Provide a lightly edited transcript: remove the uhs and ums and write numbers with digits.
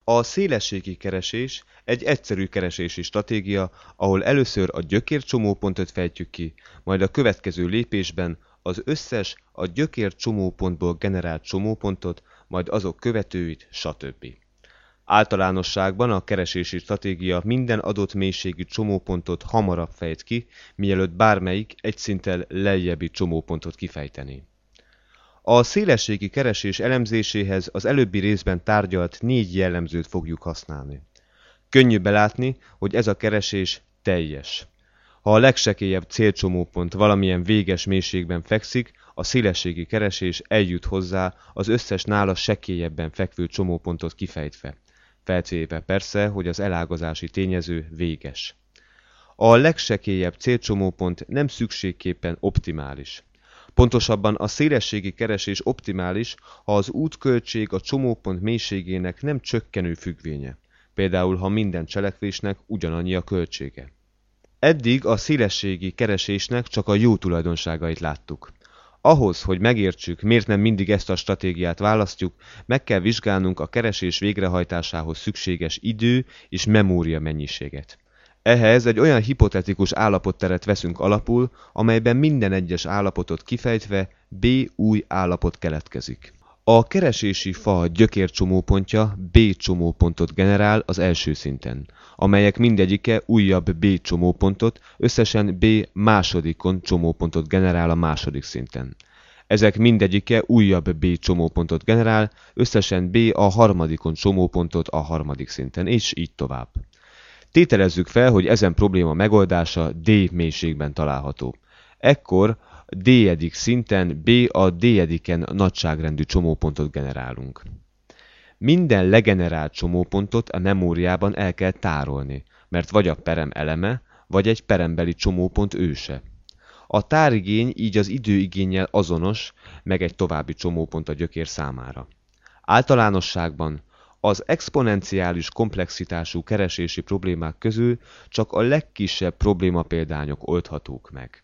A szélességi keresés egy egyszerű keresési stratégia, ahol először a gyökér csomópontot fejtjük ki, majd a következő lépésben az összes a gyökér csomópontból generált csomópontot, majd azok követőit, stb. Általánosságban a keresési stratégia minden adott mélységű csomópontot hamarabb fejt ki, mielőtt bármelyik egy szinttel lejjebbi csomópontot kifejtené. A szélességi keresés elemzéséhez az előbbi részben tárgyalt 4 jellemzőt fogjuk használni. Könnyű belátni, hogy ez a keresés teljes. Ha a legsekélyebb célcsomópont valamilyen véges mélységben fekszik, a szélességi keresés eljut hozzá az összes nála sekélyebben fekvő csomópontot kifejtve, feltéve persze, hogy az elágazási tényező véges. A legsekélyebb célcsomópont nem szükségképpen optimális. Pontosabban a szélességi keresés optimális, ha az útköltség a csomópont mélységének nem csökkenő függvénye, például ha minden cselekvésnek ugyanannyi a költsége. Eddig a szélességi keresésnek csak a jó tulajdonságait láttuk. Ahhoz, hogy megértsük, miért nem mindig ezt a stratégiát választjuk, meg kell vizsgálnunk a keresés végrehajtásához szükséges idő és memória mennyiséget. Ehhez egy olyan hipotetikus állapotteret veszünk alapul, amelyben minden egyes állapotot kifejtve B új állapot keletkezik. A keresési fa gyökércsomópontja B csomópontot generál az első szinten, amelyek mindegyike újabb B csomópontot, összesen B másodikon csomópontot generál a második szinten. Ezek mindegyike újabb B csomópontot generál, összesen B a harmadikon csomópontot a harmadik szinten, és így tovább. Tételezzük fel, hogy ezen probléma megoldása D mélységben található. Ekkor D-edik szinten B a D-ediken nagyságrendű csomópontot generálunk. Minden legenerált csomópontot a memóriában el kell tárolni, mert vagy a perem eleme, vagy egy perembeli csomópont őse. A tárigény így az időigénnyel azonos, meg egy további csomópont a gyökér számára. Általánosságban az exponenciális komplexitású keresési problémák közül csak a legkisebb problémapéldányok oldhatók meg.